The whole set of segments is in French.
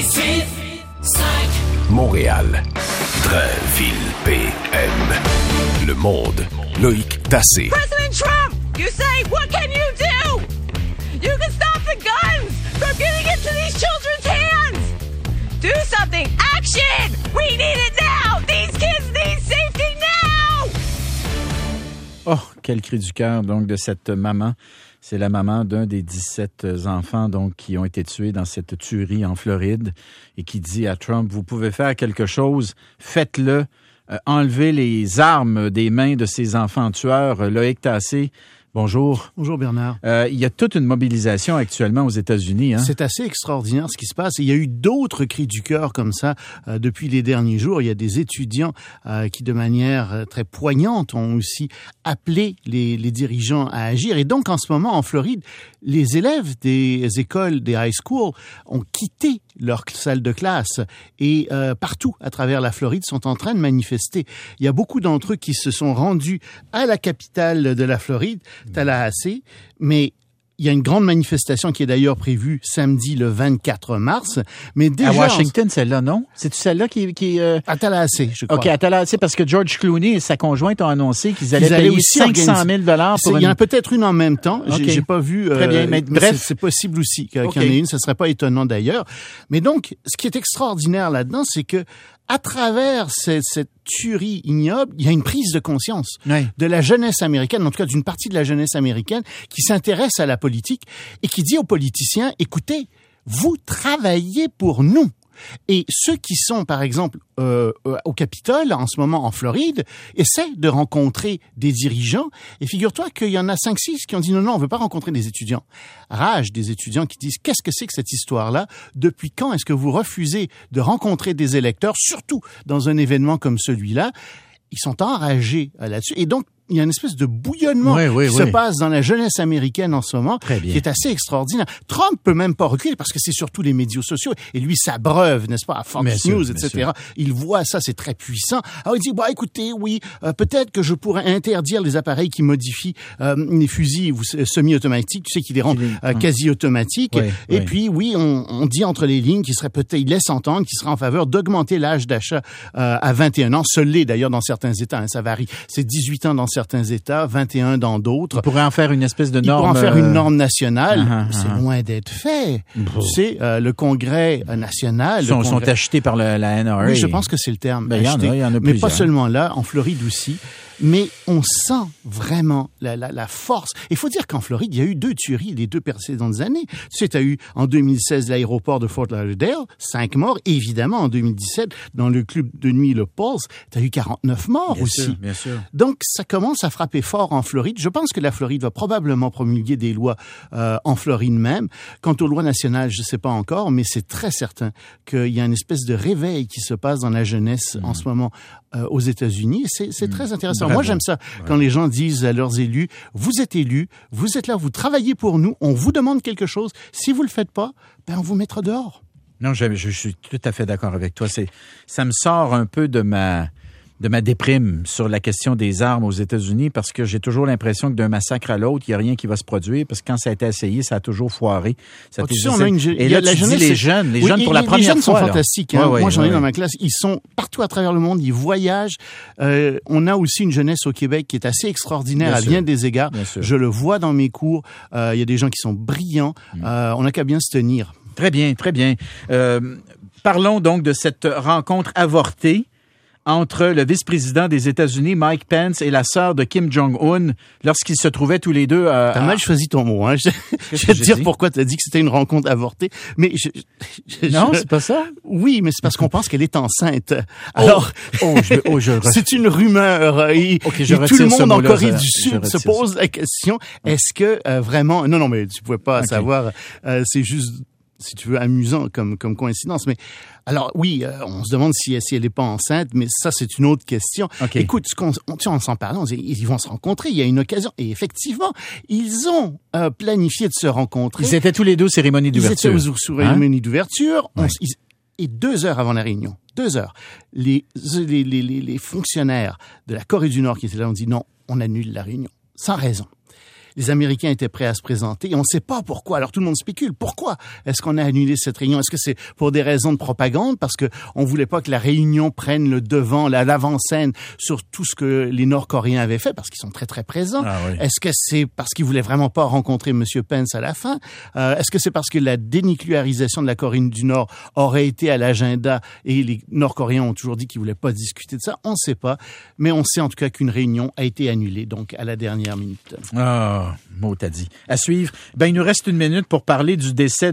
Montréal. Drainville PM. Le Monde. Loïc Tassé. President Trump, you say, what can you do? You can stop the guns from getting into these children's hands. Do something. Action! We need it now. These kids need safety now. Oh, quel cri du cœur donc de cette maman. C'est la maman d'un des 17 enfants donc qui ont été tués dans cette tuerie en Floride et qui dit à Trump, vous pouvez faire quelque chose, faites-le, enlevez les armes des mains de ces enfants tueurs. Loïc Tassé, bonjour. Bonjour Bernard. Il y a toute une mobilisation actuellement aux États-Unis. Hein? C'est assez extraordinaire ce qui se passe. Il y a eu d'autres cris du cœur comme ça depuis les derniers jours. Il y a des étudiants qui, de manière très poignante, ont aussi appelé les dirigeants à agir. Et donc, en ce moment, en Floride, les élèves des écoles, des high schools, ont quitté leur salle de classe et partout à travers la Floride sont en train de manifester. Il y a beaucoup d'entre eux qui se sont rendus à la capitale de la Floride, Tallahassee, mais il y a une grande manifestation qui est d'ailleurs prévue samedi le 24 mars. Mais déjà, à Washington, celle-là, non? C'est-tu celle-là qui à Tallahassee, je crois. OK, à Tallahassee, parce que George Clooney et sa conjointe ont annoncé qu'ils allaient payer 500 000 pour Il y en a peut-être une en même temps. Okay. J'ai pas vu. Très bien, mais bref. C'est possible aussi qu'il y en ait une. Ce serait pas étonnant d'ailleurs. Mais donc, ce qui est extraordinaire là-dedans, c'est que à travers cette tuerie ignoble, il y a une prise de conscience de la jeunesse américaine, en tout cas d'une partie de la jeunesse américaine, qui s'intéresse à la politique et qui dit aux politiciens, écoutez, vous travaillez pour nous. Et ceux qui sont, par exemple, au Capitole, en ce moment en Floride, essaient de rencontrer des dirigeants. Et figure-toi qu'il y en a 5-6 qui ont dit non, on veut pas rencontrer des étudiants. Rage des étudiants qui disent, qu'est-ce que c'est que cette histoire-là? Depuis quand est-ce que vous refusez de rencontrer des électeurs, surtout dans un événement comme celui-là? Ils sont enragés là-dessus. Et donc, il y a une espèce de bouillonnement qui se passe dans la jeunesse américaine en ce moment, qui est assez extraordinaire. Trump peut même pas reculer parce que c'est surtout les médias sociaux. Et lui s'abreuve, n'est-ce pas, à Fox News, etc. Il voit ça, c'est très puissant. Alors il dit, bah écoutez, oui, peut-être que je pourrais interdire les appareils qui modifient les fusils semi-automatiques. Tu sais qu'ils les rendent quasi-automatiques. Et puis, oui, on dit entre les lignes qu'il serait peut-être, il laisse entendre qu'il serait en faveur d'augmenter l'âge d'achat à 21 ans. Ce l'est d'ailleurs dans certains États, hein, ça varie. C'est 18 ans dans certains États, 21 dans d'autres. Il pourrait en faire une espèce de norme. Il pourrait en faire une norme nationale. C'est loin d'être fait. Tu sais, le Congrès national... sont achetés par la NRA. Oui, je pense que c'est le terme. Ben, il y en a mais plusieurs. Pas seulement là, en Floride aussi. Mais on sent vraiment la force. Il faut dire qu'en Floride, il y a eu 2 tueries les 2 précédentes années. Tu sais, tu as eu en 2016 l'aéroport de Fort Lauderdale, 5 morts. Et évidemment, en 2017, dans le club de nuit Le Pulse, tu as eu 49 morts aussi. Bien sûr. Donc, ça commence à frapper fort en Floride. Je pense que la Floride va probablement promulguer des lois en Floride même. Quant aux lois nationales, je ne sais pas encore, mais c'est très certain qu'il y a une espèce de réveil qui se passe dans la jeunesse en ce moment aux États-Unis. C'est très intéressant. Bravo. Moi, j'aime ça quand les gens disent à leurs élus, vous êtes là, vous travaillez pour nous, on vous demande quelque chose. Si vous le faites pas, ben on vous mettra dehors. Non, je suis tout à fait d'accord avec toi. Ça me sort un peu de ma déprime sur la question des armes aux États-Unis parce que j'ai toujours l'impression que d'un massacre à l'autre, il n'y a rien qui va se produire parce que quand ça a été essayé, ça a toujours foiré. Et là, tu dis les jeunes pour la première fois. Les jeunes sont là. fantastiques. Hein. Moi, j'en ai dans ma classe. Ils sont partout à travers le monde. Ils voyagent. On a aussi une jeunesse au Québec qui est assez extraordinaire à bien des égards. Je le vois dans mes cours. Il y a des gens qui sont brillants. On n'a qu'à bien se tenir. Très bien, très bien. Parlons donc de cette rencontre avortée entre le vice-président des États-Unis, Mike Pence, et la sœur de Kim Jong-un, lorsqu'ils se trouvaient tous les deux... T'as mal choisi ton mot, hein. Je vais te dire pourquoi t'as dit que c'était une rencontre avortée. Mais non, c'est pas ça? Oui, mais c'est parce qu'on pense qu'elle est enceinte. Alors, c'est une rumeur. Et tout le monde en Corée du Sud se pose la question, est-ce que vraiment... Non, mais tu pouvais pas savoir. C'est juste... si tu veux, amusant comme coïncidence. Mais alors oui, on se demande si elle n'est pas enceinte, mais ça, c'est une autre question. Écoute, on s'en parle, ils vont se rencontrer, il y a une occasion. Et effectivement, ils ont planifié de se rencontrer. Ils étaient tous les deux aux cérémonies d'ouverture. Ils étaient aux cérémonies d'ouverture. Et 2 heures avant la réunion, 2 heures, les fonctionnaires de la Corée du Nord qui étaient là ont dit non, on annule la réunion, sans raison. les Américains étaient prêts à se présenter et on ne sait pas pourquoi. Alors tout le monde spécule. Pourquoi est-ce qu'on a annulé cette réunion? Est-ce que c'est pour des raisons de propagande? Parce que on voulait pas que la réunion prenne le devant, l'avant-scène sur tout ce que les Nord-Coréens avaient fait, parce qu'ils sont très, très présents. Ah, oui. Est-ce que c'est parce qu'ils voulaient vraiment pas rencontrer M. Pence à la fin? Est-ce que c'est parce que la dénucléarisation de la Corée du Nord aurait été à l'agenda et les Nord-Coréens ont toujours dit qu'ils voulaient pas discuter de ça? On ne sait pas. Mais on sait en tout cas qu'une réunion a été annulée, donc à la dernière minute. Ah, mot t'as dit. À suivre. Ben, il nous reste une minute pour parler du décès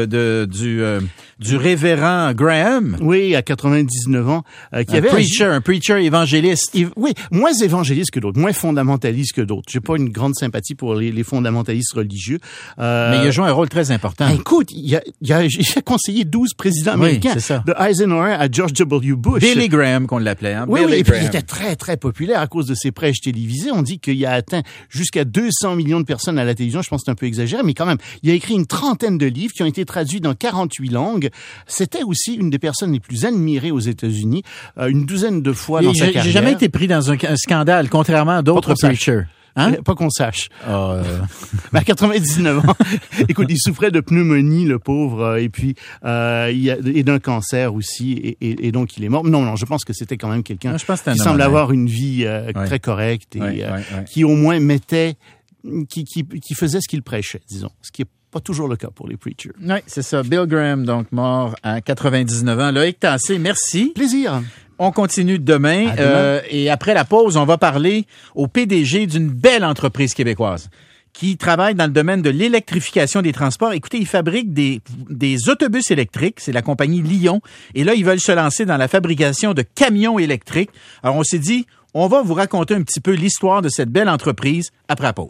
du révérend Graham. Oui, à 99 ans. Un preacher évangéliste. Oui, moins évangéliste que d'autres, moins fondamentaliste que d'autres. J'ai pas une grande sympathie pour les fondamentalistes religieux. Mais il a joué un rôle très important. Écoute, il a conseillé 12 présidents américains. C'est ça. De Eisenhower à George W. Bush. Billy Graham, qu'on l'appelait. Hein? Oui, Billy et Graham. puis il était très, très populaire à cause de ses prêches télévisés. On dit qu'il a atteint jusqu'à 200 millions de personnes à la télévision. Je pense que c'est un peu exagéré, mais quand même, il a écrit une trentaine de livres qui ont été traduits dans 48 langues. C'était aussi une des personnes les plus admirées aux États-Unis, une douzaine de fois dans sa carrière. J'ai jamais été pris dans un scandale, contrairement à d'autres preachers. Hein? Pas qu'on sache. À 99 ans, écoute, il souffrait de pneumonie, le pauvre, et puis et d'un cancer aussi, et donc il est mort. Non, je pense que c'était quand même quelqu'un qui semble avoir une vie très correcte et qui au moins qui faisait ce qu'il prêchait, disons, ce qui est pas toujours le cas pour les preachers. Oui, c'est ça. Bill Graham, donc mort à 99 ans. Loïc Tassé, merci. Plaisir. On continue demain. Et après la pause, on va parler au PDG d'une belle entreprise québécoise qui travaille dans le domaine de l'électrification des transports. Écoutez, ils fabriquent des autobus électriques. C'est la compagnie Lyon. Et là, ils veulent se lancer dans la fabrication de camions électriques. Alors, on s'est dit, on va vous raconter un petit peu l'histoire de cette belle entreprise après la pause.